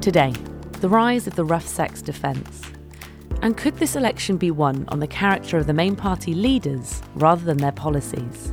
Today, the rise of the rough sex defence. And could this election be won on the character of the main party leaders rather than their policies?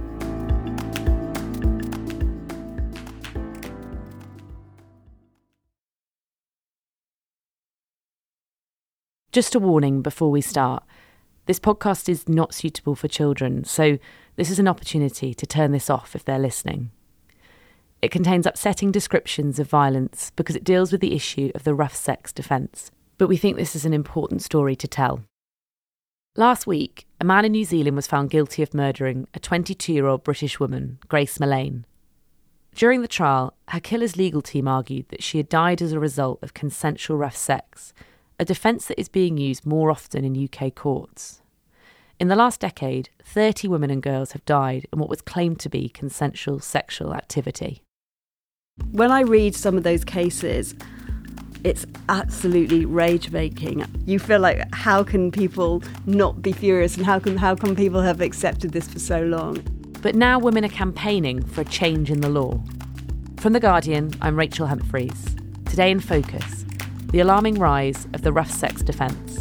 Just a warning before we start. This podcast is not suitable for children, so this is an opportunity to turn this off if they're listening. It contains upsetting descriptions of violence because it deals with the issue of the rough sex defence, but we think this is an important story to tell. Last week, a man in New Zealand was found guilty of murdering a 22-year-old British woman, Grace Millane. During the trial, her killer's legal team argued that she had died as a result of consensual rough sex, a defence that is being used more often in UK courts. In the last decade, 30 women and girls have died in what was claimed to be consensual sexual activity. When I read some of those cases, it's absolutely rage-making. You feel like, how can people not be furious, and how can people have accepted this for so long? But now women are campaigning for a change in the law. From The Guardian, I'm Rachel Humphreys. Today in Focus, the alarming rise of the rough sex defence.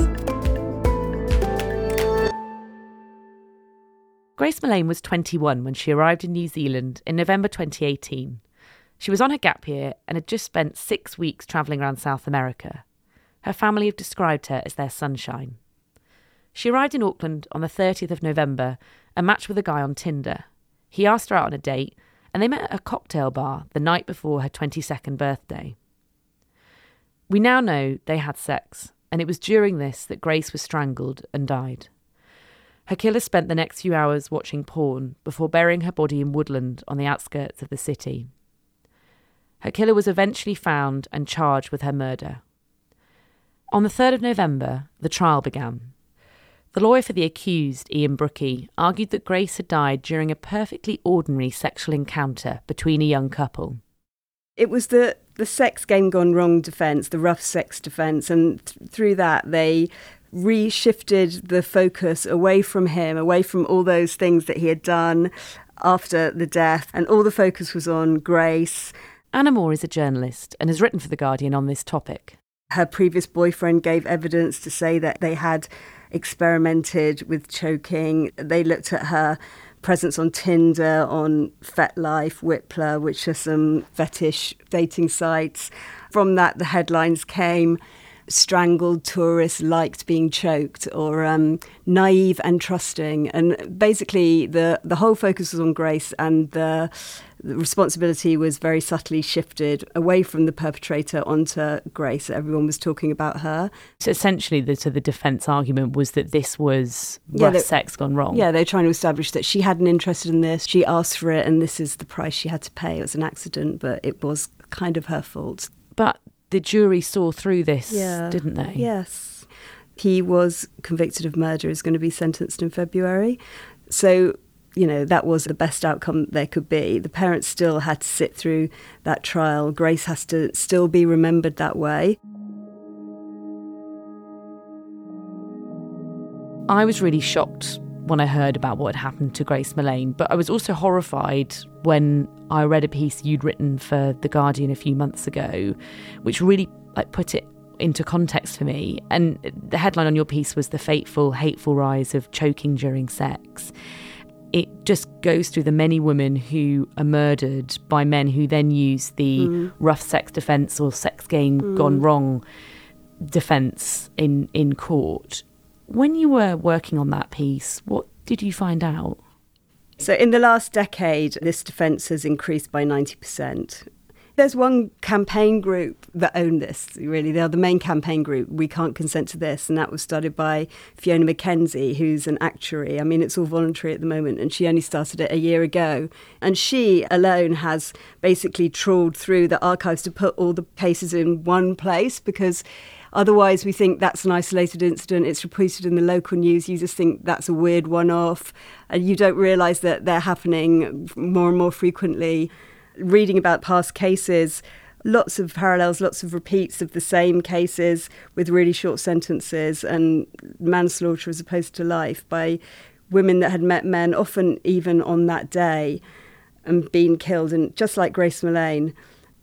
Grace Millane was 21 when she arrived in New Zealand in November 2018. She was on her gap year and had just spent 6 weeks travelling around South America. Her family have described her as their sunshine. She arrived in Auckland on the 30th of November and matched with a guy on Tinder. He asked her out on a date and they met at a cocktail bar the night before her 22nd birthday. We now know they had sex, and it was during this that Grace was strangled and died. Her killer spent the next few hours watching porn before burying her body in woodland on the outskirts of the city. Her killer was eventually found and charged with her murder. On the 3rd of November, the trial began. The lawyer for the accused, Ian Brookie, argued that Grace had died during a perfectly ordinary sexual encounter between a young couple. It was the sex game gone wrong defence, the rough sex defence, and through that they reshifted the focus away from him, away from all those things that he had done after the death, and all the focus was on Grace. Anna Moore is a journalist and has written for The Guardian on this topic. Her previous boyfriend gave evidence to say that they had experimented with choking. They looked at her presence on Tinder, on FetLife, Whippler, which are some fetish dating sites. From that, the headlines came: strangled tourists liked being choked, or naive and trusting. And basically, the whole focus was on Grace, and the responsibility was very subtly shifted away from the perpetrator onto Grace. Everyone was talking about her. So essentially, the defence argument was that this was rough sex gone wrong. Yeah, they're trying to establish that she hadn't interested in this. She asked for it, and this is the price she had to pay. It was an accident, but it was kind of her fault. But the jury saw through this, didn't they? Yes. He was convicted of murder, is going to be sentenced in February. So, that was the best outcome there could be. The parents still had to sit through that trial. Grace has to still be remembered that way. I was really shocked when I heard about what had happened to Grace Millane, but I was also horrified when I read a piece you'd written for The Guardian a few months ago, which really put it into context for me. And the headline on your piece was "The Fateful, Hateful Rise of Choking During Sex." It just goes through the many women who are murdered by men who then use the rough sex defence or sex game gone wrong defence in court. When you were working on that piece, what did you find out? So in the last decade, this defence has increased by 90%. There's one campaign group that own this, really. They are the main campaign group, We Can't Consent to This, and that was started by Fiona McKenzie, who's an actuary. I mean, it's all voluntary at the moment, and she only started it a year ago. And she alone has basically trawled through the archives to put all the cases in one place, because otherwise we think that's an isolated incident, it's reported in the local news, you just think that's a weird one-off, and you don't realise that they're happening more and more frequently. Reading about past cases, lots of parallels, lots of repeats of the same cases with really short sentences, and manslaughter as opposed to life by women that had met men, often even on that day, and been killed. And just like Grace Millane,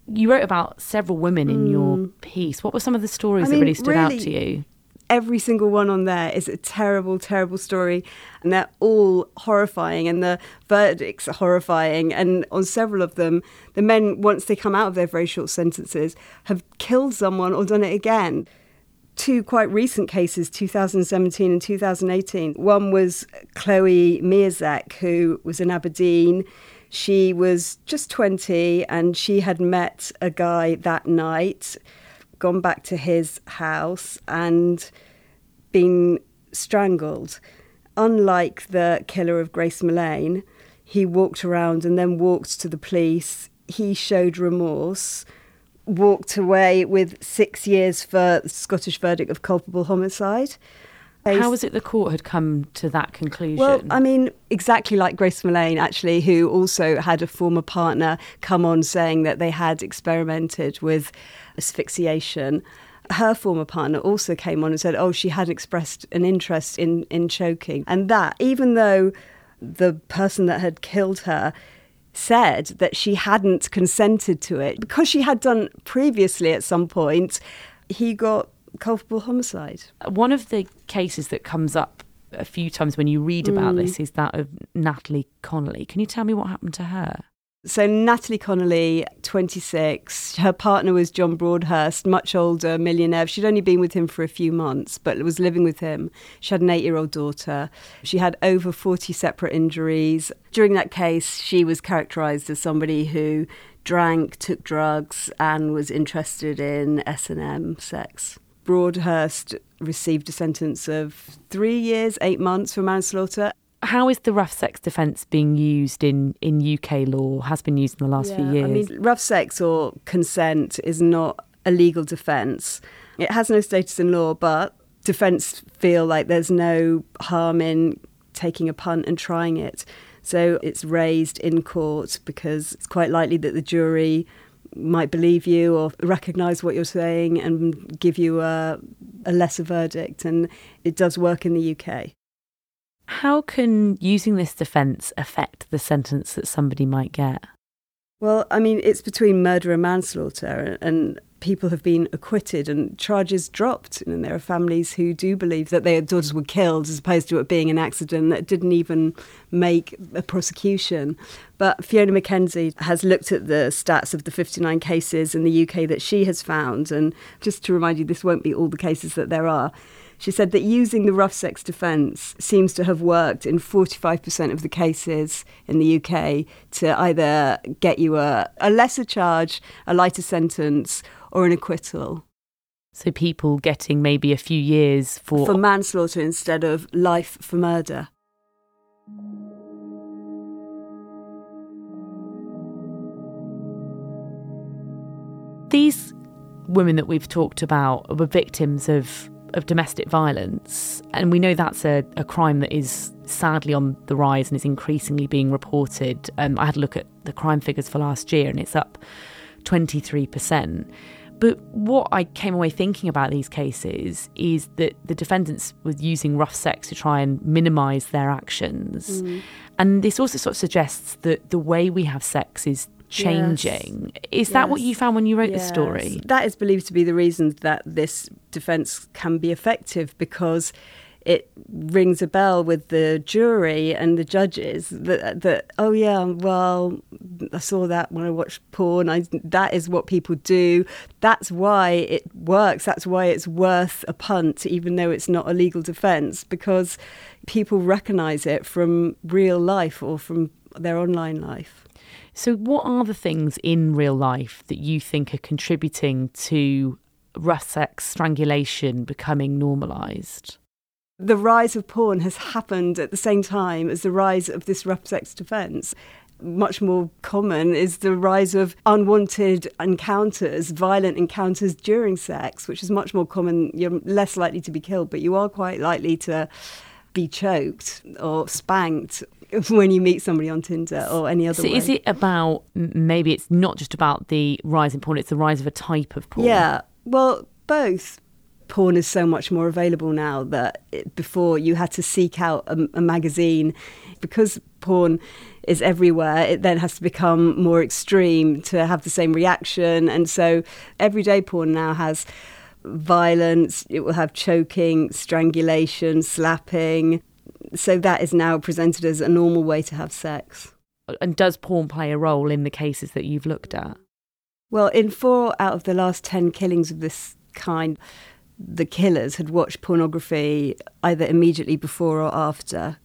You wrote about several women in your piece. What were some of the stories that really stood out to you? Every single one on there is a terrible, terrible story, and they're all horrifying, and the verdicts are horrifying. And on several of them, the men, once they come out of their very short sentences, have killed someone or done it again. Two quite recent cases, 2017 and 2018. One was Chloe Mierzek, who was in Aberdeen. She was just 20, and she had met a guy that night, gone back to his house and been strangled. Unlike the killer of Grace Millane, he walked around and then walked to the police. He showed remorse, walked away with 6 years for the Scottish verdict of culpable homicide. How was it the court had come to that conclusion? Well, I mean, exactly like Grace Millane, actually, who also had a former partner come on saying that they had experimented with asphyxiation. Her former partner also came on and said, she had expressed an interest in choking. And that, even though the person that had killed her said that she hadn't consented to it, because she had done previously at some point, he got culpable homicide. One of the cases that comes up a few times when you read about this is that of Natalie Connolly. Can you tell me what happened to her? So Natalie Connolly, 26, her partner was John Broadhurst, much older, millionaire. She'd only been with him for a few months, but was living with him. She had an 8-year-old daughter. She had over 40 separate injuries. During that case, she was characterised as somebody who drank, took drugs, and was interested in S&M, sex. Broadhurst received a sentence of 3 years, 8 months for manslaughter. How is the rough sex defence being used in UK law, has been used in the last few years? I mean, rough sex or consent is not a legal defence. It has no status in law, but defence feel like there's no harm in taking a punt and trying it. So it's raised in court because it's quite likely that the jury might believe you or recognise what you're saying and give you a lesser verdict. And it does work in the UK. How can using this defence affect the sentence that somebody might get? Well, I mean, it's between murder and manslaughter, and people have been acquitted and charges dropped. And there are families who do believe that their daughters were killed as opposed to it being an accident that didn't even make a prosecution. But Fiona Mackenzie has looked at the stats of the 59 cases in the UK that she has found. And just to remind you, this won't be all the cases that there are. She said that using the rough sex defence seems to have worked in 45% of the cases in the UK to either get you a lesser charge, a lighter sentence, or an acquittal. So people getting maybe a few years for manslaughter instead of life for murder. These women that we've talked about were victims of domestic violence, and we know that's a crime that is sadly on the rise and is increasingly being reported. I had a look at the crime figures for last year and it's up 23%. But what I came away thinking about these cases is that the defendants were using rough sex to try and minimise their actions. And this also sort of suggests that the way we have sex is changing. Yes. Is that what you found when you wrote the story? That is believed to be the reason that this defence can be effective, because it rings a bell with the jury and the judges that oh yeah, well, I saw that when I watched porn. That is what people do. That's why it works. That's why it's worth a punt, even though it's not a legal defence, because people recognise it from real life or from their online life. So what are the things in real life that you think are contributing to rough sex, strangulation becoming normalised? The rise of porn has happened at the same time as the rise of this rough sex defence. Much more common is the rise of unwanted encounters, violent encounters during sex, which is much more common. You're less likely to be killed, but you are quite likely to be choked or spanked when you meet somebody on Tinder or any other way. So is it about, maybe it's not just about the rise in porn, it's the rise of a type of porn? Yeah, well, both. porn is so much more available now that before you had to seek out a magazine. Because porn is everywhere, it then has to become more extreme to have the same reaction. And so everyday porn now has violence, it will have choking, strangulation, slapping. So that is now presented as a normal way to have sex. And does porn play a role in the cases that you've looked at? Well, in 4 out of the last 10 killings of this kind, the killers had watched pornography either immediately before or after.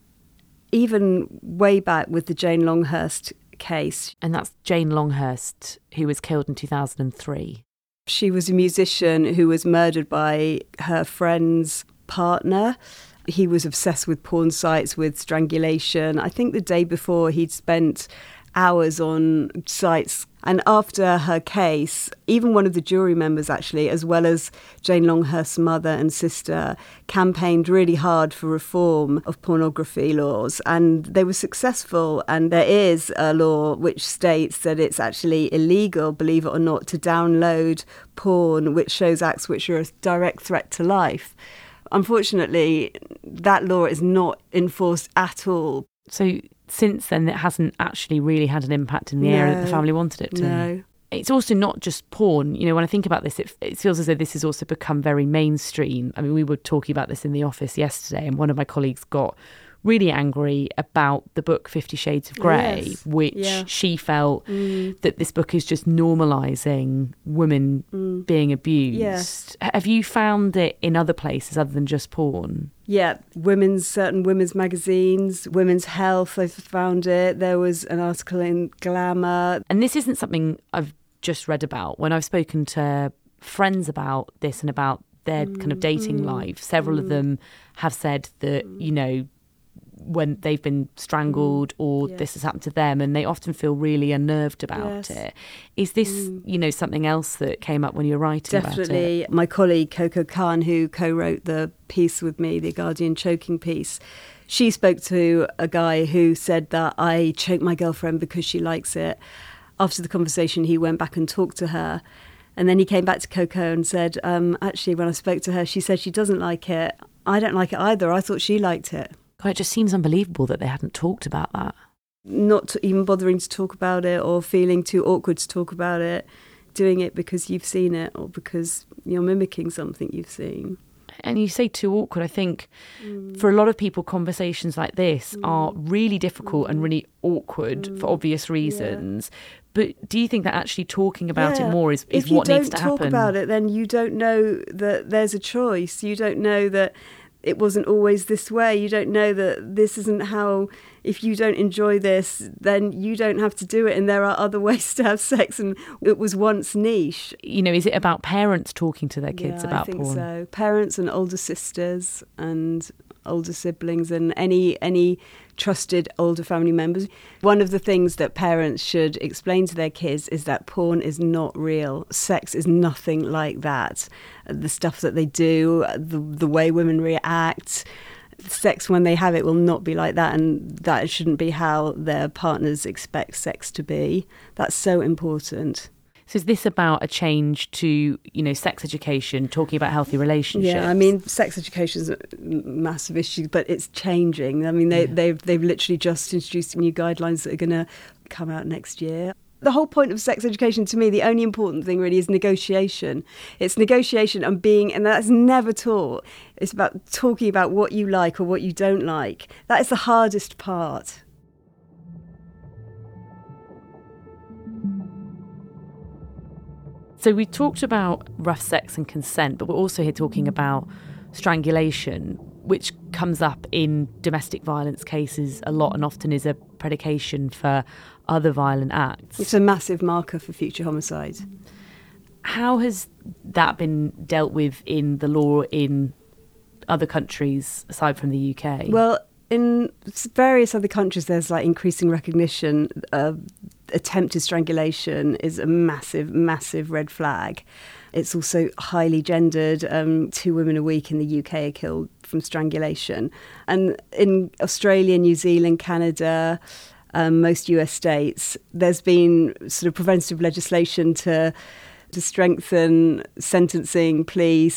Even way back with the Jane Longhurst case. And that's Jane Longhurst, who was killed in 2003. She was a musician who was murdered by her friend's partner. He was obsessed with porn sites, with strangulation. I think the day before he'd spent hours on sites. And after her case, even one of the jury members actually, as well as Jane Longhurst's mother and sister, campaigned really hard for reform of pornography laws. And they were successful. And there is a law which states that it's actually illegal, believe it or not, to download porn which shows acts which are a direct threat to life. Unfortunately, that law is not enforced at all. So since then, it hasn't actually really had an impact in the area that the family wanted it to. No. It's also not just porn. You know, when I think about this, it feels as though this has also become very mainstream. I mean, we were talking about this in the office yesterday, and one of my colleagues got really angry about the book 50 Shades of Grey, which she felt that this book is just normalising women being abused. Yes. Have you found it in other places other than just porn? Yeah, certain women's magazines, Women's Health, I've found it. There was an article in Glamour. And this isn't something I've just read about. When I've spoken to friends about this and about their kind of dating life, several of them have said that, you know, when they've been strangled or this has happened to them, and they often feel really unnerved about it. Is this, you know, something else that came up when you were writing about it? Definitely. My colleague Coco Khan, who co-wrote the piece with me, the Guardian choking piece, she spoke to a guy who said that I choked my girlfriend because she likes it. After the conversation, he went back and talked to her. And then he came back to Coco and said, actually, when I spoke to her, she said she doesn't like it. I don't like it either. I thought she liked it. God, it just seems unbelievable that they hadn't talked about that. Not even bothering to talk about it or feeling too awkward to talk about it, doing it because you've seen it or because you're mimicking something you've seen. And you say too awkward. I think for a lot of people, conversations like this are really difficult and really awkward for obvious reasons. But do you think that actually talking about it more is what needs to happen? If you don't talk about it, then you don't know that there's a choice. You don't know that it wasn't always this way. You don't know that this isn't how, if you don't enjoy this, then you don't have to do it. And there are other ways to have sex. And it was once niche. You know, is it about parents talking to their kids about porn? I think so. Parents and older sisters and older siblings and any trusted older family members. One of the things that parents should explain to their kids is that porn is not real. Sex is nothing like that. The stuff that they do, the way women react, sex when they have it will not be like that, and that shouldn't be how their partners expect sex to be. That's so important. So is this about a change to, you know, sex education, talking about healthy relationships? Yeah, I mean, sex education is a massive issue, but it's changing. I mean, they've literally just introduced new guidelines that are going to come out next year. The whole point of sex education, to me, the only important thing really is negotiation. It's negotiation and that's never taught. It's about talking about what you like or what you don't like. That is the hardest part. So we talked about rough sex and consent, but we're also here talking about strangulation, which comes up in domestic violence cases a lot and often is a predication for other violent acts. It's a massive marker for future homicide. How has that been dealt with in the law in other countries aside from the UK? Well, in various other countries, there's like increasing recognition of attempted strangulation is a massive, massive red flag. It's also highly gendered. 2 women a week in the UK are killed from strangulation. And in Australia, New Zealand, Canada, most US states, there's been sort of preventative legislation to strengthen sentencing, police,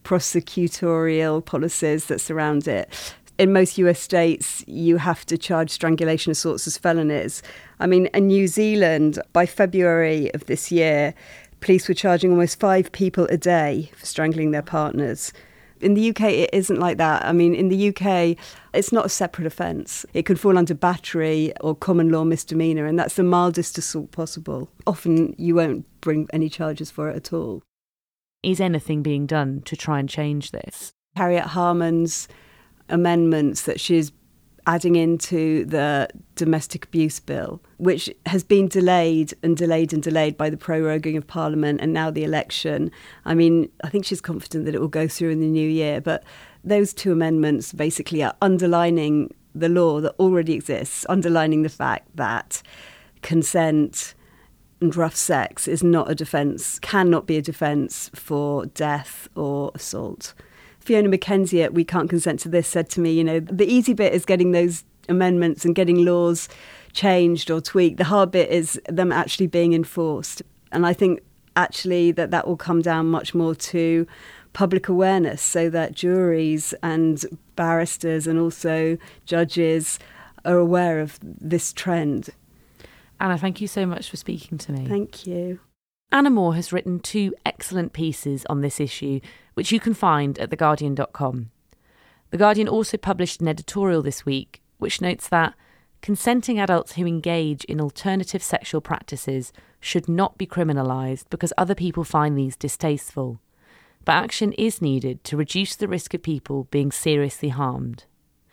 prosecutorial policies that surround it. In most US states, you have to charge strangulation assaults as felonies. I mean, in New Zealand, by February of this year, police were charging almost 5 people a day for strangling their partners. In the UK, it isn't like that. I mean, in the UK, it's not a separate offence. It could fall under battery or common law misdemeanour, and that's the mildest assault possible. Often you won't bring any charges for it at all. Is anything being done to try and change this? Harriet Harman's amendments that she's adding into the domestic abuse bill, which has been delayed by the proroguing of Parliament and now the election. I mean, I think she's confident that it will go through in the new year, but those 2 amendments basically are underlining the law that already exists, underlining the fact that consent and rough sex is not a defence, cannot be a defence for death or assault. Fiona Mackenzie at We Can't Consent to This said to me, the easy bit is getting those amendments and getting laws changed or tweaked. The hard bit is them actually being enforced. And I think actually that will come down much more to public awareness so that juries and barristers and also judges are aware of this trend. Anna, thank you so much for speaking to me. Thank you. Anna Moore has written 2 excellent pieces on this issue, which you can find at theguardian.com. The Guardian also published an editorial this week, which notes that consenting adults who engage in alternative sexual practices should not be criminalised because other people find these distasteful. But action is needed to reduce the risk of people being seriously harmed.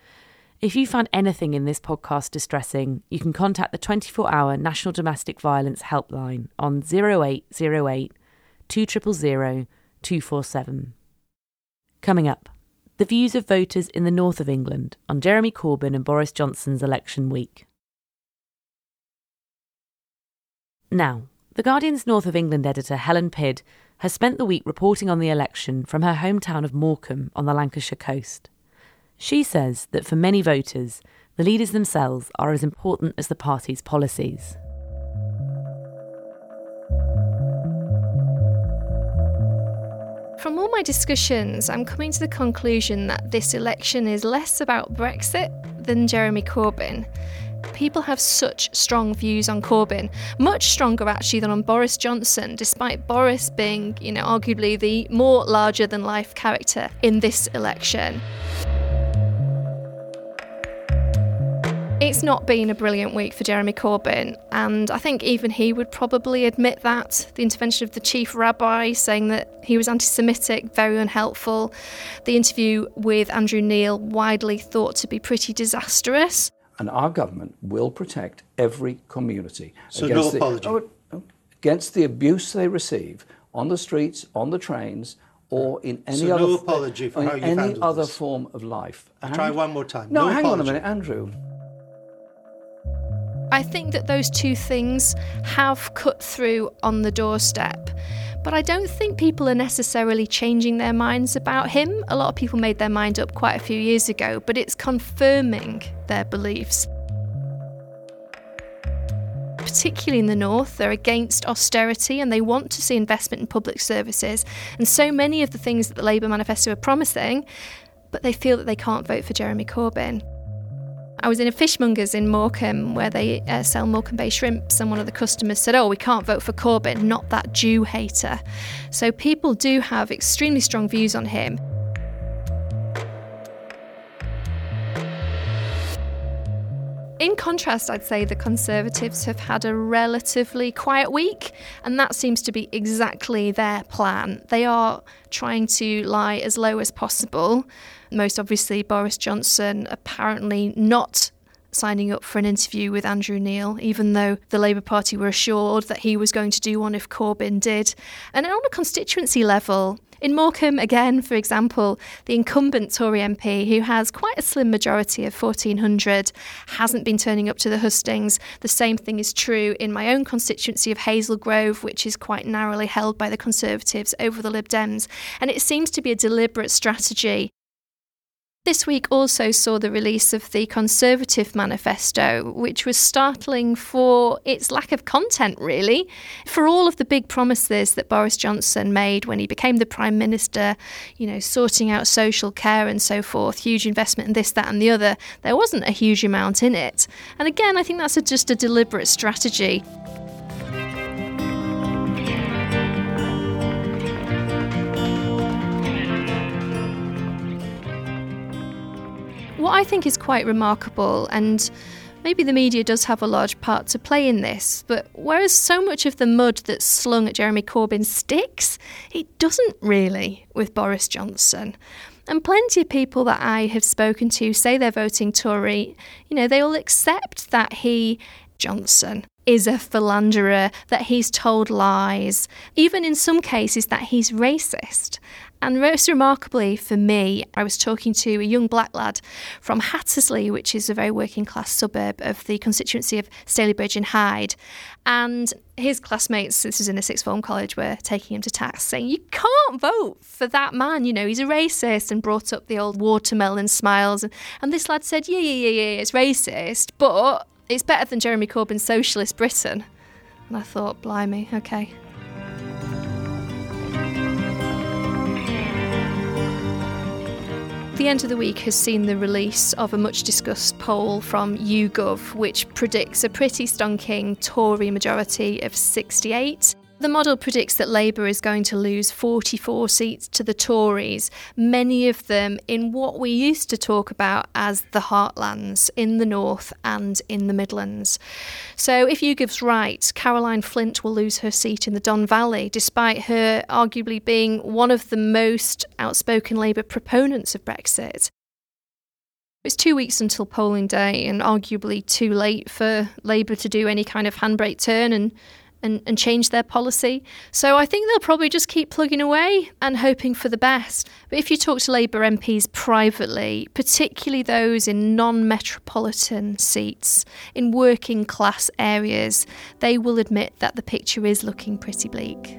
If you found anything in this podcast distressing, you can contact the 24-hour National Domestic Violence Helpline on 0808 2000 247. Coming up, the views of voters in the north of England on Jeremy Corbyn and Boris Johnson's election week. Now, The Guardian's North of England editor Helen Pidd has spent the week reporting on the election from her hometown of Morecambe on the Lancashire coast. She says that for many voters, the leaders themselves are as important as the party's policies. From all my discussions, I'm coming to the conclusion that this election is less about Brexit than Jeremy Corbyn. People have such strong views on Corbyn, much stronger actually than on Boris Johnson, despite Boris being, arguably the more larger-than-life character in this election. It's not been a brilliant week for Jeremy Corbyn, and I think even he would probably admit that. The intervention of the chief rabbi saying that he was anti-Semitic, very unhelpful. The interview with Andrew Neil, widely thought to be pretty disastrous. And our government will protect every community against the abuse they receive on the streets, on the trains, or in any other form of life. Try one more time. No, hang on a minute, Andrew. I think that those 2 things have cut through on the doorstep, but I don't think people are necessarily changing their minds about him. A lot of people made their mind up quite a few years ago, but it's confirming their beliefs. Particularly in the north, they're against austerity and they want to see investment in public services, and so many of the things that the Labour manifesto are promising, but they feel that they can't vote for Jeremy Corbyn. I was in a fishmonger's in Morecambe where they sell Morecambe Bay shrimps, and one of the customers said, we can't vote for Corbyn, not that Jew hater. So people do have extremely strong views on him. In contrast, I'd say the Conservatives have had a relatively quiet week, and that seems to be exactly their plan. They are trying to lie as low as possible. Most obviously, Boris Johnson apparently not signing up for an interview with Andrew Neil, even though the Labour Party were assured that he was going to do one if Corbyn did. And on a constituency level, in Morecambe, again, for example, the incumbent Tory MP, who has quite a slim majority of 1,400, hasn't been turning up to the hustings. The same thing is true in my own constituency of Hazel Grove, which is quite narrowly held by the Conservatives over the Lib Dems. And it seems to be a deliberate strategy. This week also saw the release of the Conservative manifesto, which was startling for its lack of content, really. For all of the big promises that Boris Johnson made when he became the Prime Minister, sorting out social care and so forth, huge investment in this, that and the other, there wasn't a huge amount in it. And again, I think that's just a deliberate strategy. What I think is quite remarkable, and maybe the media does have a large part to play in this, but whereas so much of the mud that's slung at Jeremy Corbyn sticks, it doesn't really with Boris Johnson. And plenty of people that I have spoken to say they're voting Tory, they all accept that Johnson, is a philanderer, that he's told lies, even in some cases that he's racist. And most remarkably for me, I was talking to a young black lad from Hattersley, which is a very working class suburb of the constituency of Stalybridge and Hyde. And his classmates, this was in a sixth form college, were taking him to task, saying, you can't vote for that man, he's a racist, and brought up the old watermelon smiles. And this lad said, yeah, it's racist, but it's better than Jeremy Corbyn's Socialist Britain. And I thought, blimey, okay. The end of the week has seen the release of a much-discussed poll from YouGov, which predicts a pretty stonking Tory majority of 68. The model predicts that Labour is going to lose 44 seats to the Tories, many of them in what we used to talk about as the heartlands, in the north and in the Midlands. So if YouGov's right, Caroline Flint will lose her seat in the Don Valley, despite her arguably being one of the most outspoken Labour proponents of Brexit. It's 2 weeks until polling day, and arguably too late for Labour to do any kind of handbrake turn and change their policy. So I think they'll probably just keep plugging away and hoping for the best. But if you talk to Labour MPs privately, particularly those in non-metropolitan seats, in working class areas, they will admit that the picture is looking pretty bleak.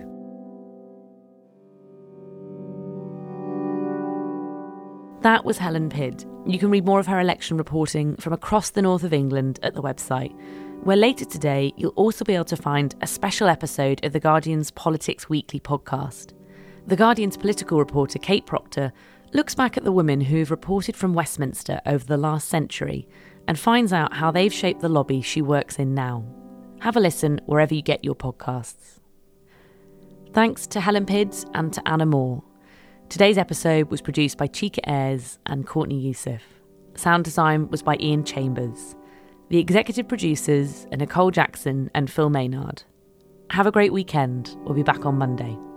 That was Helen Pidd. You can read more of her election reporting from across the north of England at the website, where later today you'll also be able to find a special episode of The Guardian's Politics Weekly podcast. The Guardian's political reporter Kate Proctor looks back at the women who've reported from Westminster over the last century and finds out how they've shaped the lobby she works in now. Have a listen wherever you get your podcasts. Thanks to Helen Pidd and to Anna Moore. Today's episode was produced by Chika Ayres and Courtney Youssef. Sound design was by Ian Chambers. The executive producers are Nicole Jackson and Phil Maynard. Have a great weekend. We'll be back on Monday.